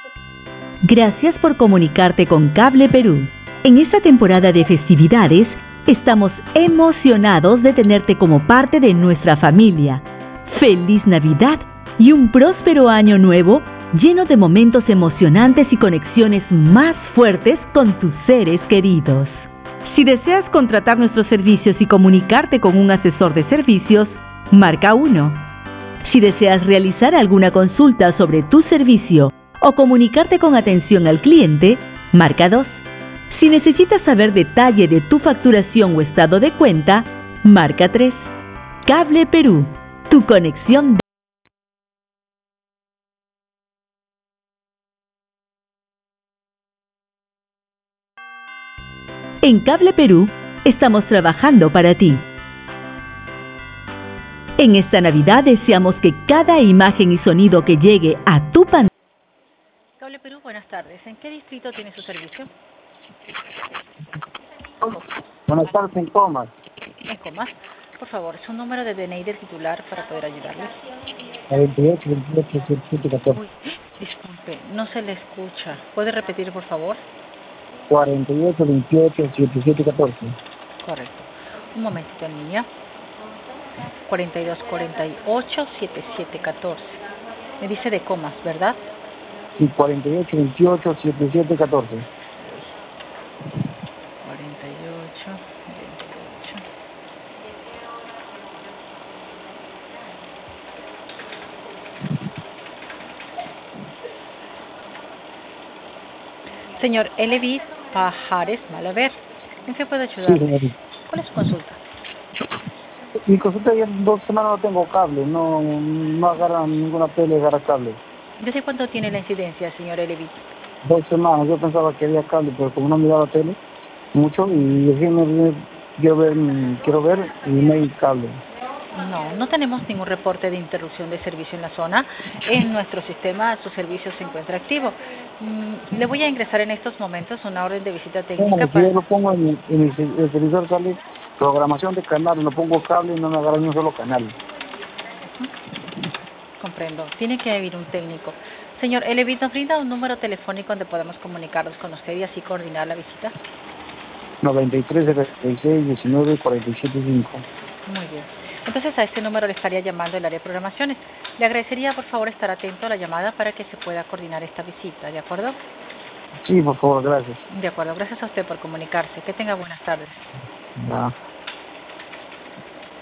Gracias por comunicarte con Cable Perú. En esta temporada de festividades, estamos emocionados de tenerte como parte de nuestra familia. ¡Feliz Navidad y un próspero año nuevo lleno de momentos emocionantes y conexiones más fuertes con tus seres queridos! Si deseas contratar nuestros servicios y comunicarte con un asesor de servicios, marca 1. Si deseas realizar alguna consulta sobre tu servicio o comunicarte con atención al cliente, marca 2. Si necesitas saber detalle de tu facturación o estado de cuenta, marca 3. Cable Perú, tu conexión. En Cable Perú, estamos trabajando para ti. En esta Navidad deseamos que cada imagen y sonido que llegue a tu pantalla. Cable Perú, buenas tardes. ¿En qué distrito tiene su servicio? Buenas tardes, en Comas. En Comas. Por favor, su número de DNI del titular para poder ayudarle. 28, 28, 17, 14. Uy, disculpe, no se le escucha. ¿Puede repetir, por favor? 48, 28, 17, 14. Correcto. Un momentito, niña. 42, 48, 77, 14. Me dice de Comas, ¿verdad? Y 48, 28, 17, 14. 48, 28. Señor Elevis Pajares Malaver, ¿en qué puedo ayudarle? Sí, señorita. ¿Cuál es su consulta? Mi consulta ya 2 semanas no tengo cable, no agarra ninguna tele, agarra cable. ¿Desde cuándo tiene la incidencia, señor Elevis? 2 semanas, yo pensaba que había cable, pero como no miraba tele mucho, y recién quiero ver y no hay cable. No, no tenemos ningún reporte de interrupción de servicio en la zona. En nuestro sistema su servicio se encuentra activo. Le voy a ingresar en estos momentos una orden de visita técnica Si yo lo pongo en el televisor, sale programación de canales, lo pongo cable y no me agarra ni un solo canal. Comprendo. Tiene que haber un técnico. Señor Elevit, ¿nos brinda un número telefónico donde podamos comunicarnos con usted y así coordinar la visita? 93, 76, 19, 47, 5. Muy bien. Entonces a este número le estaría llamando el área de programaciones. Le agradecería por favor estar atento a la llamada para que se pueda coordinar esta visita, ¿de acuerdo? Sí, por favor, gracias. De acuerdo. Gracias a usted por comunicarse. Que tenga buenas tardes. Ya.